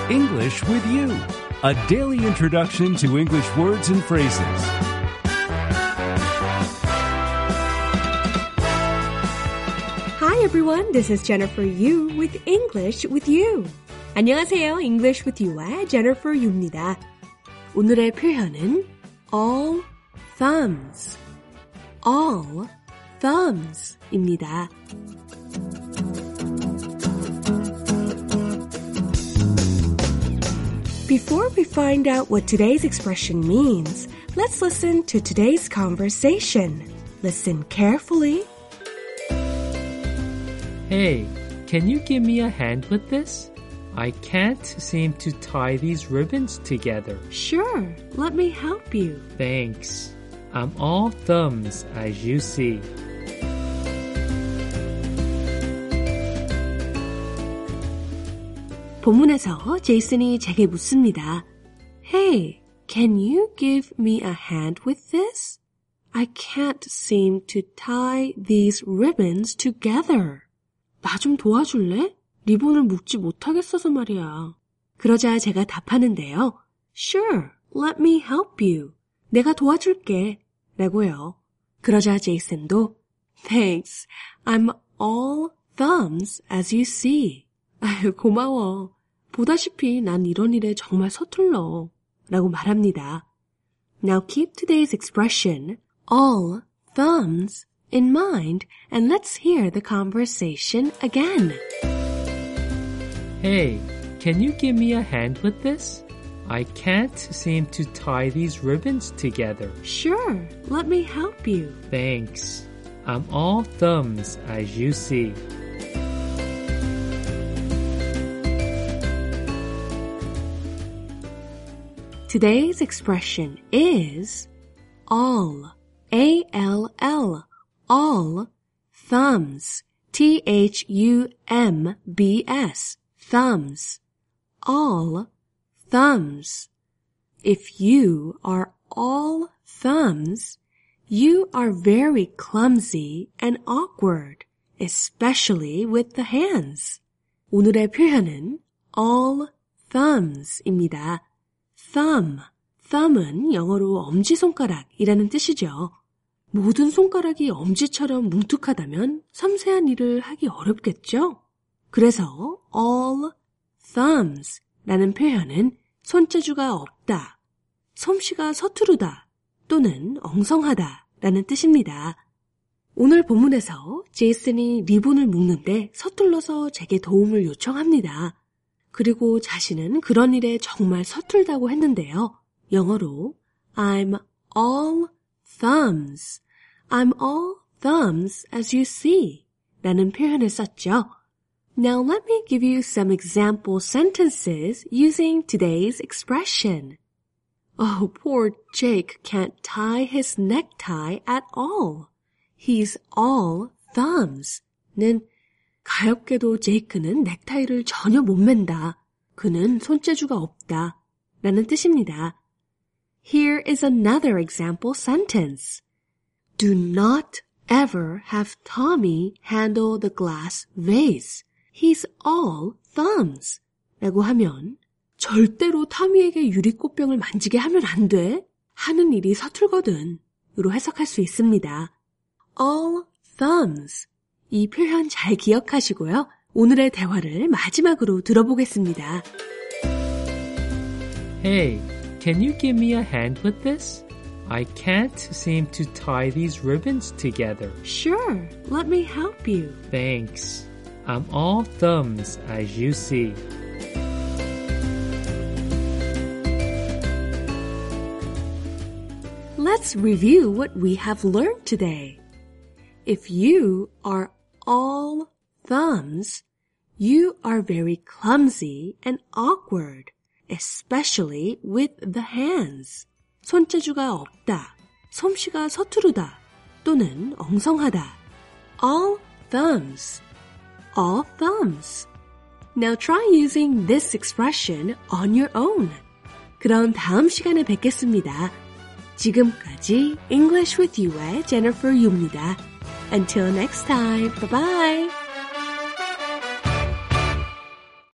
English with You, a daily introduction to English words and phrases. Hi everyone, this is Jennifer Yu with English with You. 안녕하세요, English with You의 Jennifer Yu입니다. 오늘의 표현은 all thumbs, all thumbs입니다. Before we find out what today's expression means, let's listen to today's conversation. Listen carefully. Hey, can you give me a hand with this? I can't seem to tie these ribbons together. Sure, let me help you. Thanks. I'm all thumbs, as you see. 본문에서 제이슨이 제게 묻습니다. Hey, can you give me a hand with this? I can't seem to tie these ribbons together. 나 좀 도와줄래? 리본을 묶지 못하겠어서 말이야. 그러자 제가 답하는데요. Sure, let me help you. 내가 도와줄게. 라고요. 그러자 제이슨도 Thanks, I'm all thumbs as you see. 아유, 고마워. 보다시피 난 이런 일에 정말 서툴러. 라고 말합니다. Now keep today's expression, all thumbs, in mind, and let's hear the conversation again. Hey, can you give me a hand with this? I can't seem to tie these ribbons together. Sure, let me help you. Thanks. I'm all thumbs, as you see. Today's expression is all, A-L-L, all, thumbs, T-H-U-M-B-S, thumbs, all, thumbs. If you are all thumbs, you are very clumsy and awkward, especially with the hands. 오늘의 표현은 all thumbs입니다. thumb은 영어로 엄지손가락이라는 뜻이죠. 모든 손가락이 엄지처럼 뭉툭하다면 섬세한 일을 하기 어렵겠죠? 그래서 all thumbs라는 표현은 손재주가 없다, 솜씨가 서투르다 또는 엉성하다라는 뜻입니다. 오늘 본문에서 제이슨이 리본을 묶는데 서툴러서 제게 도움을 요청합니다. 그리고 자신은 그런 일에 정말 서툴다고 했는데요. 영어로 I'm all thumbs. I'm all thumbs as you see 라는 표현을 썼죠. Now let me give you some example sentences using today's expression. Oh, poor Jake can't tie his necktie at all. He's all thumbs. 는 가엾게도 제이크는 넥타이를 전혀 못 맨다. 그는 손재주가 없다. 라는 뜻입니다. Here is another example sentence. Do not ever have Tommy handle the glass vase. He's all thumbs. 라고 하면 절대로 타미에게 유리꽃병을 만지게 하면 안 돼. 하는 일이 서툴거든. 으로 해석할 수 있습니다. all thumbs. 이 표현 잘 기억하시고요. 오늘의 대화를 마지막으로 들어보겠습니다. Hey, can you give me a hand with this? I can't seem to tie these ribbons together. Sure, let me help you. Thanks. I'm all thumbs, as you see. Let's review what we have learned today. If you are all thumbs, you are very clumsy and awkward, especially with the hands. 손재주가 없다, 솜씨가 서투르다, 또는 엉성하다. All thumbs. All thumbs. Now try using this expression on your own. 그럼 다음 시간에 뵙겠습니다. 지금까지 English with You의 Jennifer Yu입니다. Until next time, bye-bye!